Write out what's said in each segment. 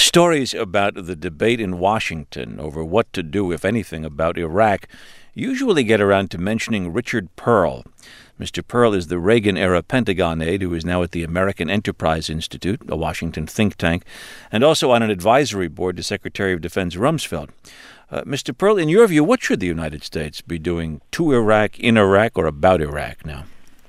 Stories about the debate in Washington over what to do, if anything, about Iraq usually get around to mentioning Richard Perle. Mr. Perle is the Reagan-era Pentagon aide who is now at the American Enterprise Institute, a Washington think tank, and also on an advisory board to Secretary of Defense Rumsfeld. Mr. Perle, in your view, what should the United States be doing to Iraq, in Iraq, or about Iraq now?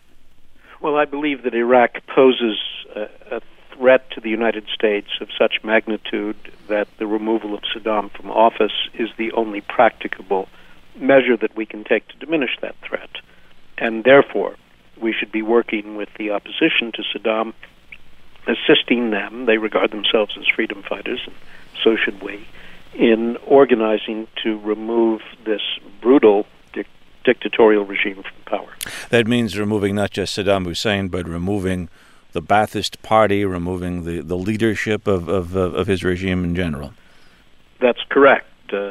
Well, I believe that Iraq poses a threat to the United States of such magnitude that the removal of Saddam from office is the only practicable measure that we can take to diminish that threat. And therefore, we should be working with the opposition to Saddam, assisting them, they regard themselves as freedom fighters, and so should we, in organizing to remove this brutal dictatorial regime from power. That means removing not just Saddam Hussein, but removing the Ba'athist Party, removing the leadership of his regime in general. That's correct.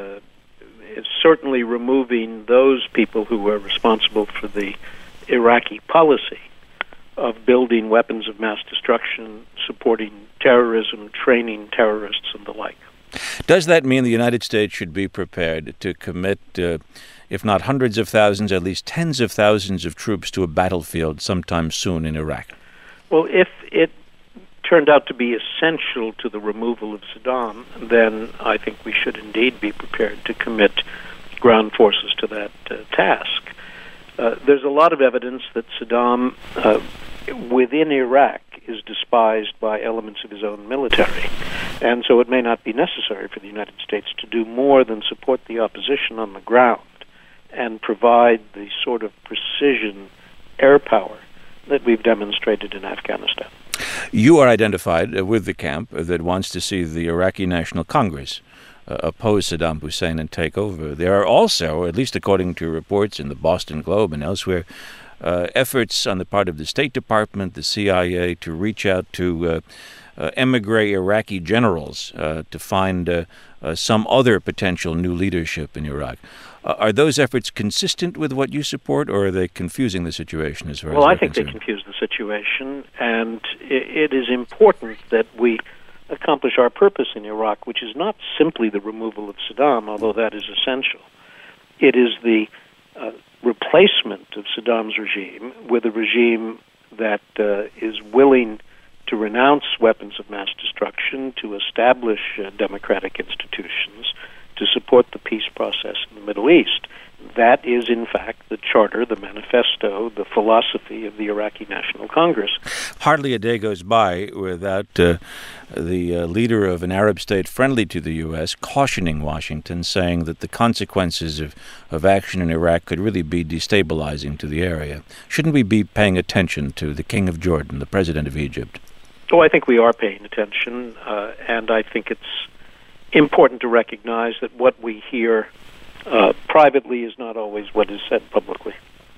It's certainly removing those people who were responsible for the Iraqi policy of building weapons of mass destruction, supporting terrorism, training terrorists, and the like. Does that mean the United States should be prepared to commit, if not hundreds of thousands, at least tens of thousands of troops to a battlefield sometime soon in Iraq? Well, if it turned out to be essential to the removal of Saddam, then I think we should indeed be prepared to commit ground forces to that task. There's a lot of evidence that Saddam, within Iraq, is despised by elements of his own military. And so it may not be necessary for the United States to do more than support the opposition on the ground and provide the sort of precision air power that we've demonstrated in Afghanistan. You are identified with the camp that wants to see the Iraqi National Congress oppose Saddam Hussein and take over. There are also, at least according to reports in the Boston Globe and elsewhere, efforts on the part of the State Department, the CIA, to reach out to emigre Iraqi generals to find some other potential new leadership in Iraq. Are those efforts consistent with what you support, or are they confusing the situation as far as Well, I concerned? think they confuse the situation, and it is important that we accomplish our purpose in Iraq, which is not simply the removal of Saddam, although that is essential. It is the replacement of Saddam's regime with a regime that is willing to renounce weapons of mass destruction, to establish democratic institutions, to support the peace process in the Middle East. That is, in fact, the charter, the manifesto, the philosophy of the Iraqi National Congress. Hardly a day goes by without the leader of an Arab state friendly to the U.S. cautioning Washington, saying that the consequences of action in Iraq could really be destabilizing to the area. Shouldn't we be paying attention to the King of Jordan, the President of Egypt? Oh, I think we are paying attention, and I think it's important to recognize that what we hear privately is not always what is said publicly.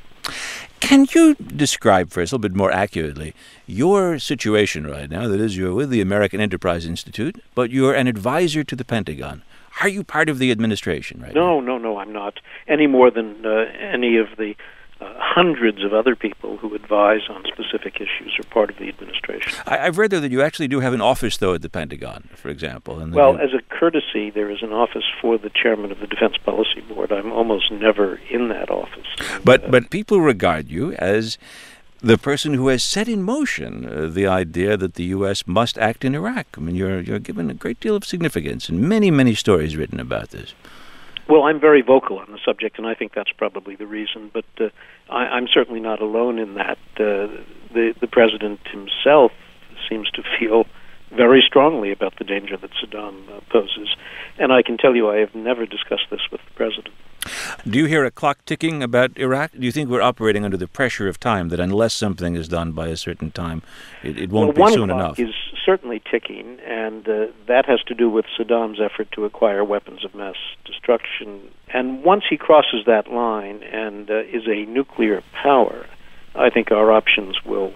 Can you describe for us a little bit more accurately your situation right now? That is, you're with the American Enterprise Institute, but you're an advisor to the Pentagon. Are you part of the administration right now? No, I'm not. Any more than any of the hundreds of other people who advise on specific issues are part of the administration. I've read, though, that you actually do have an office, though, at the Pentagon, for example. And well, as a courtesy, there is an office for the chairman of the Defense Policy Board. I'm almost never in that office. But people regard you as the person who has set in motion the idea that the U.S. must act in Iraq. I mean, you're given a great deal of significance, and many, many stories written about this. Well, I'm very vocal on the subject, and I think that's probably the reason. But I'm certainly not alone in that. The president himself seems to feel very strongly about the danger that Saddam poses. And I can tell you I have never discussed this with the president. Do you hear a clock ticking about Iraq? Do you think we're operating under the pressure of time, that unless something is done by a certain time, it won't be soon enough? One clock is certainly ticking, and that has to do with Saddam's effort to acquire weapons of mass destruction. And once he crosses that line and is a nuclear power, I think our options will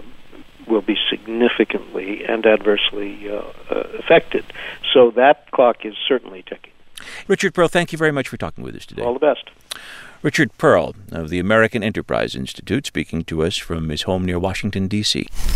be significantly and adversely affected. So that clock is certainly ticking. Richard Perle, thank you very much for talking with us today. All the best. Richard Perle of the American Enterprise Institute, speaking to us from his home near Washington, D.C.